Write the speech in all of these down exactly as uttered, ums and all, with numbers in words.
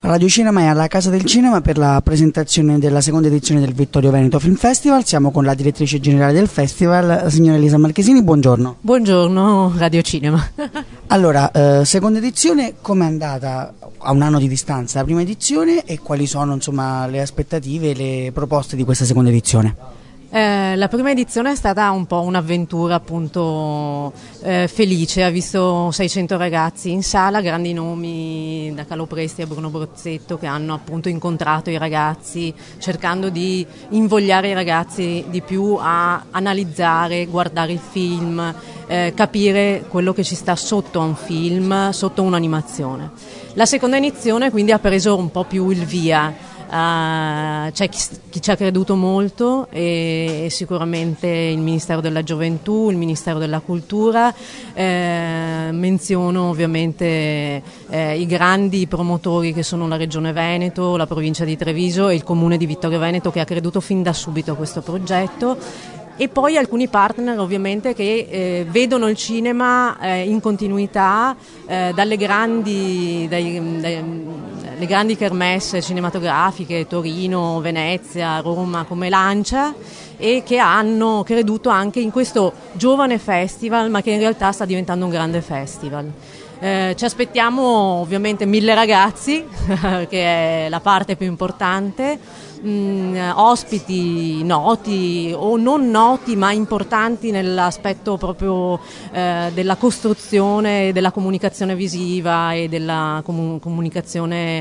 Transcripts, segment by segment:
Radio Cinema è alla Casa del Cinema per la presentazione della seconda edizione del Vittorio Veneto Film Festival. Siamo con la direttrice generale del festival, signora Elisa Marchesini. Buongiorno. Buongiorno Radio Cinema. Allora, eh, seconda edizione, com'è andata a un anno di distanza la prima edizione e quali sono insomma le aspettative e le proposte di questa seconda edizione? Eh, la prima edizione è stata un po' un'avventura appunto eh, felice, ha visto seicento ragazzi in sala, grandi nomi da Carlo Presti a Bruno Brozzetto che hanno appunto incontrato i ragazzi cercando di invogliare i ragazzi di più a analizzare, guardare il film, eh, capire quello che ci sta sotto a un film, sotto un'animazione. La seconda edizione quindi ha preso un po' più il via. Uh, c'è chi, chi ci ha creduto molto e, e sicuramente il Ministero della Gioventù, il Ministero della Cultura, eh, menziono ovviamente eh, i grandi promotori che sono la Regione Veneto, la provincia di Treviso e il Comune di Vittorio Veneto che ha creduto fin da subito a questo progetto. E poi alcuni partner ovviamente che eh, vedono il cinema eh, in continuità eh, dalle grandi, dai, dai, le grandi kermesse cinematografiche, Torino, Venezia, Roma, come Lancia, e che hanno creduto anche in questo giovane festival, ma che in realtà sta diventando un grande festival. Eh, ci aspettiamo ovviamente mille ragazzi, che è la parte più importante. Mm, ospiti noti o non noti ma importanti nell'aspetto proprio eh, della costruzione della comunicazione visiva e della comu- comunicazione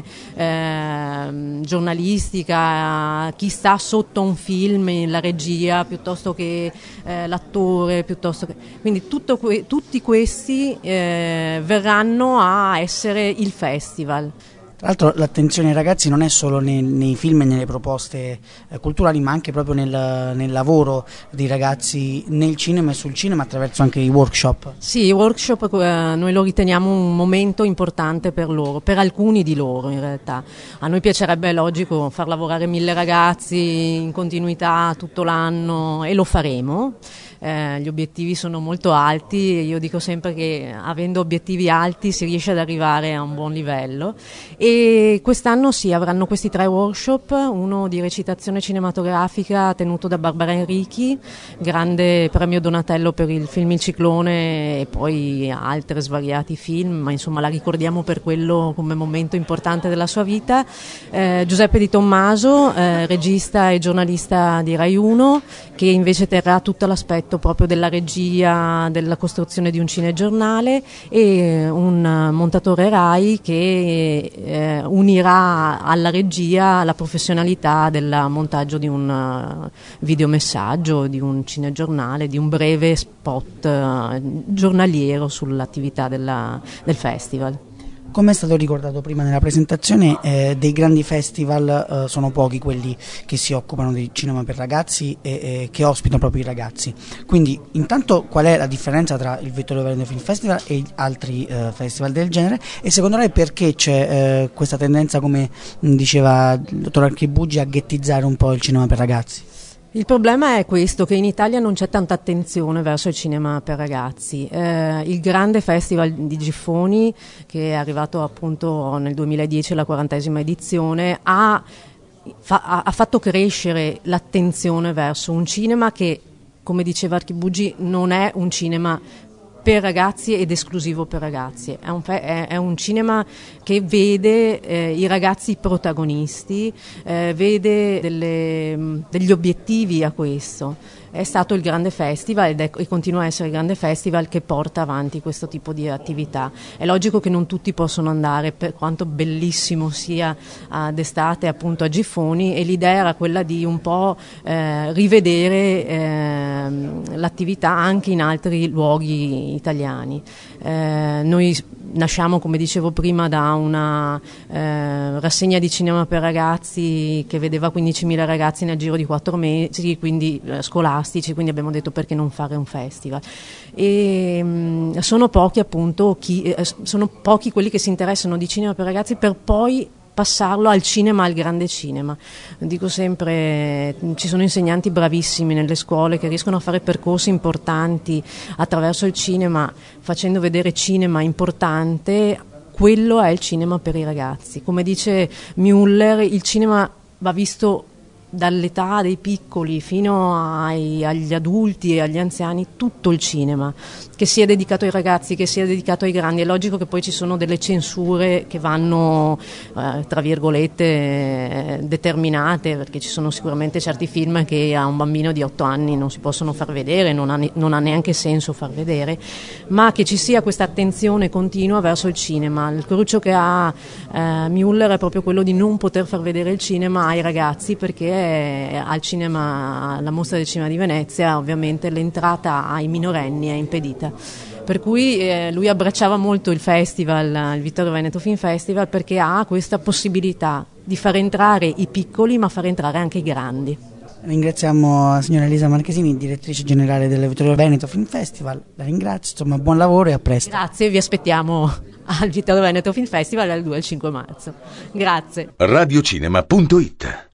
eh, giornalistica, chi sta sotto un film, la regia piuttosto che eh, l'attore, piuttosto che... quindi tutto que- tutti questi eh, verranno a essere il festival. Tra l'altro l'attenzione ai ragazzi non è solo nei, nei film e nelle proposte eh, culturali, ma anche proprio nel, nel lavoro dei ragazzi nel cinema e sul cinema attraverso anche i workshop. Sì, i workshop eh, noi lo riteniamo un momento importante per loro, per alcuni di loro in realtà. A noi piacerebbe, è logico, far lavorare mille ragazzi in continuità tutto l'anno e lo faremo. Eh, gli obiettivi sono molto alti e io dico sempre che avendo obiettivi alti si riesce ad arrivare a un buon livello e quest'anno sì, avranno questi tre workshop, uno di recitazione cinematografica tenuto da Barbara Enrichi, grande premio Donatello per il film Il Ciclone e poi altri svariati film, ma insomma la ricordiamo per quello come momento importante della sua vita. eh, Giuseppe Di Tommaso, eh, regista e giornalista di Rai uno, che invece terrà tutto l'aspetto proprio della regia, della costruzione di un cinegiornale, e un montatore Rai che eh, unirà alla regia la professionalità del montaggio di un videomessaggio, di un cinegiornale, di un breve spot eh, giornaliero sull'attività della, del festival. Come è stato ricordato prima nella presentazione, eh, dei grandi festival eh, sono pochi quelli che si occupano di cinema per ragazzi e eh, che ospitano proprio i ragazzi. Quindi intanto qual è la differenza tra il Vittorio Veneto Film Festival e gli altri eh, festival del genere e secondo lei perché c'è eh, questa tendenza, come diceva il dottor Archibugi, a ghettizzare un po' il cinema per ragazzi? Il problema è questo, che in Italia non c'è tanta attenzione verso il cinema per ragazzi. Eh, il grande festival di Giffoni, che è arrivato appunto nel duemiladieci alla quarantesima edizione, ha, fa, ha fatto crescere l'attenzione verso un cinema che, come diceva Archibugi, non è un cinema per ragazzi ed esclusivo per ragazzi, è un, è, è un cinema che vede eh, i ragazzi protagonisti, eh, vede delle, degli obiettivi a questo. È stato il grande festival ed è, e continua a essere il grande festival che porta avanti questo tipo di attività. È logico che non tutti possono andare, per quanto bellissimo sia d'estate appunto a Giffoni, e l'idea era quella di un po' eh, rivedere eh, l'attività anche in altri luoghi italiani. Eh, noi nasciamo, come dicevo prima, da una eh, rassegna di cinema per ragazzi che vedeva quindicimila ragazzi nel giro di quattro mesi, quindi eh, scolastici, quindi abbiamo detto perché non fare un festival. E mh, sono pochi appunto chi, eh, sono pochi quelli che si interessano di cinema per ragazzi per poi passarlo al cinema, al grande cinema. Dico sempre, ci sono insegnanti bravissimi nelle scuole che riescono a fare percorsi importanti attraverso il cinema, facendo vedere cinema importante quello è il cinema per i ragazzi. Come dice Müller, il cinema va visto dall'età dei piccoli fino ai, agli adulti e agli anziani, tutto il cinema, che sia dedicato ai ragazzi, che sia dedicato ai grandi. È logico che poi ci sono delle censure che vanno eh, tra virgolette eh, determinate, perché ci sono sicuramente certi film che a un bambino di otto anni non si possono far vedere, non ha, ne- non ha neanche senso far vedere, ma che ci sia questa attenzione continua verso il cinema. Il cruccio che ha eh, Müller è proprio quello di non poter far vedere il cinema ai ragazzi, perché al cinema, alla mostra del cinema di Venezia, ovviamente l'entrata ai minorenni è impedita. Per cui eh, lui abbracciava molto il festival, il Vittorio Veneto Film Festival, perché ha questa possibilità di far entrare i piccoli ma far entrare anche i grandi. Ringraziamo la signora Elisa Marchesini, direttrice generale del Vittorio Veneto Film Festival. La ringrazio, insomma, buon lavoro e a presto. Grazie, vi aspettiamo al Vittorio Veneto Film Festival dal due al cinque marzo. Grazie. radiocinema punto it